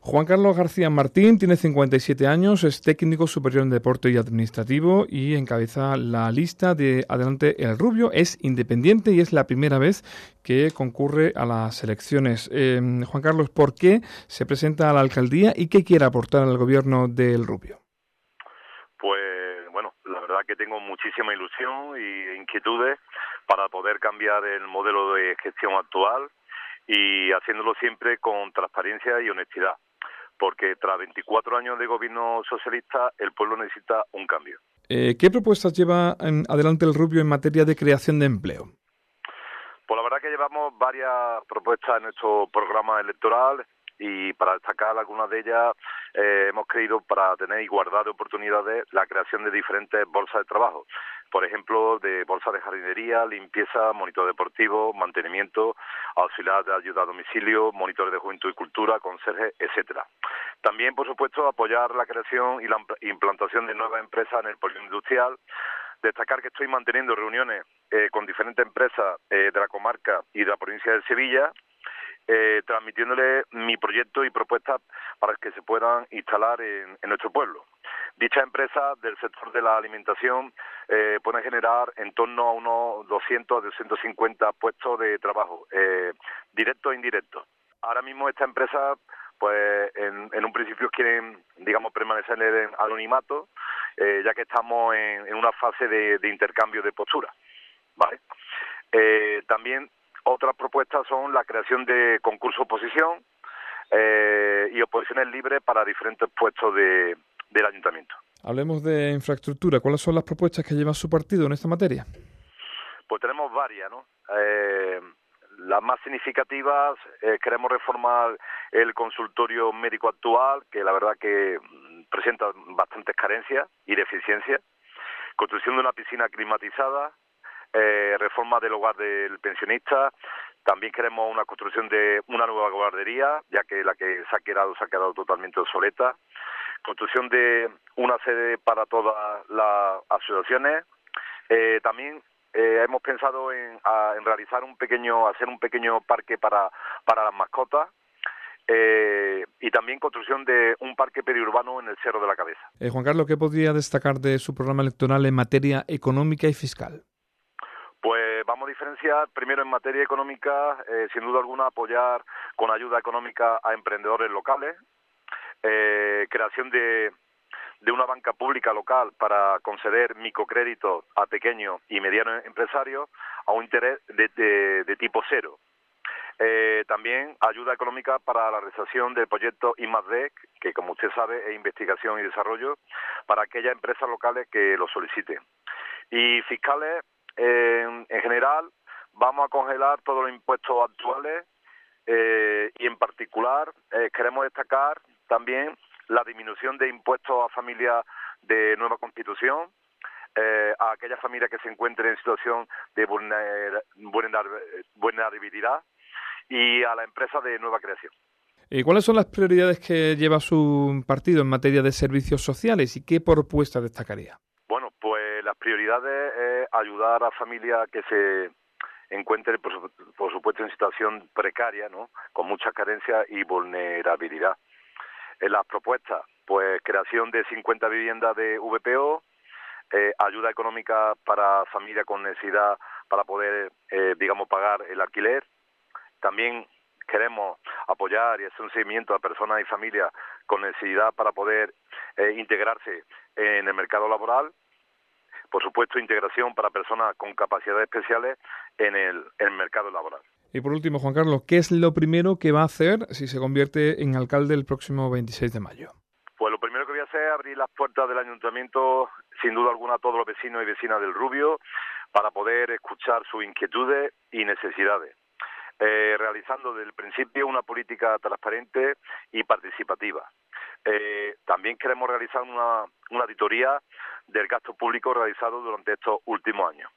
Juan Carlos García Martín tiene 57 años, es técnico superior en deporte y administrativo y encabeza la lista de Adelante el Rubio. Es independiente y es la primera vez que concurre a las elecciones. Juan Carlos, ¿por qué se presenta a la alcaldía y qué quiere aportar al gobierno del Rubio? Pues bueno, la verdad que tengo muchísima ilusión e inquietudes para poder cambiar el modelo de gestión actual y haciéndolo siempre con transparencia y honestidad, porque tras 24 años de gobierno socialista el pueblo necesita un cambio. ¿Qué propuestas lleva adelante el Rubio en materia de creación de empleo? Pues la verdad que llevamos varias propuestas en nuestro programa electoral y para destacar algunas de ellas hemos creído, para tener igualdad de oportunidades, la creación de diferentes bolsas de trabajo. Por ejemplo, de bolsas de jardinería, limpieza, monitor deportivo, mantenimiento, auxiliar de ayuda a domicilio, monitores de juventud y cultura, conserje, etcétera. También, por supuesto, apoyar la creación y la implantación de nuevas empresas en el polígono industrial. Destacar que estoy manteniendo reuniones con diferentes empresas de la comarca y de la provincia de Sevilla, transmitiéndole mi proyecto y propuestas para que se puedan instalar en nuestro pueblo. Dichas empresas del sector de la alimentación pueden generar en torno a unos 200 a 250 puestos de trabajo, directos e indirectos. Ahora mismo estas empresas, pues en un principio quieren, digamos, permanecer en el anonimato, ya que estamos en una fase de intercambio de posturas, ¿vale? También otras propuestas son la creación de concurso oposición y oposiciones libres para diferentes puestos del ayuntamiento. Hablemos de infraestructura. ¿Cuáles son las propuestas que lleva su partido en esta materia? Pues tenemos varias, ¿no? Las más significativas, queremos reformar el consultorio médico actual, que la verdad que presenta bastantes carencias y deficiencias. Construcción de una piscina climatizada, reforma del hogar del pensionista. También queremos una construcción de una nueva guardería, ya que la que se ha quedado totalmente obsoleta. Construcción de una sede para todas las asociaciones. También hemos pensado en hacer un pequeño parque para las mascotas. Y también construcción de un parque periurbano en el Cerro de la Cabeza. Juan Carlos, ¿qué podría destacar de su programa electoral en materia económica y fiscal? Pues vamos a diferenciar primero en materia económica, sin duda alguna, apoyar con ayuda económica a emprendedores locales, creación de una banca pública local para conceder microcréditos a pequeños y medianos empresarios a un interés de tipo cero. También ayuda económica para la realización del proyecto I+D, que como usted sabe es investigación y desarrollo, para aquellas empresas locales que lo soliciten. Y fiscales, en general, vamos a congelar todos los impuestos actuales y en particular queremos destacar también la disminución de impuestos a familias de nueva constitución, a aquellas familias que se encuentren en situación de vulnerabilidad y a las empresas de nueva creación. ¿Y cuáles son las prioridades que lleva su partido en materia de servicios sociales y qué propuestas destacaría? Bueno, pues las prioridades es ayudar a familias que se encuentren, por supuesto, en situación precaria, ¿no?, con muchas carencias y vulnerabilidad. En las propuestas, pues creación de 50 viviendas de VPO, ayuda económica para familias con necesidad para poder, pagar el alquiler. También queremos apoyar y hacer un seguimiento a personas y familias con necesidad para poder integrarse en el mercado laboral. Por supuesto, integración para personas con capacidades especiales en el mercado laboral. Y por último, Juan Carlos, ¿qué es lo primero que va a hacer si se convierte en alcalde el próximo 26 de mayo? Pues lo primero que voy a hacer es abrir las puertas del ayuntamiento, sin duda alguna, a todos los vecinos y vecinas del Rubio, para poder escuchar sus inquietudes y necesidades, realizando desde el principio una política transparente y participativa. También queremos realizar una auditoría del gasto público realizado durante estos últimos años.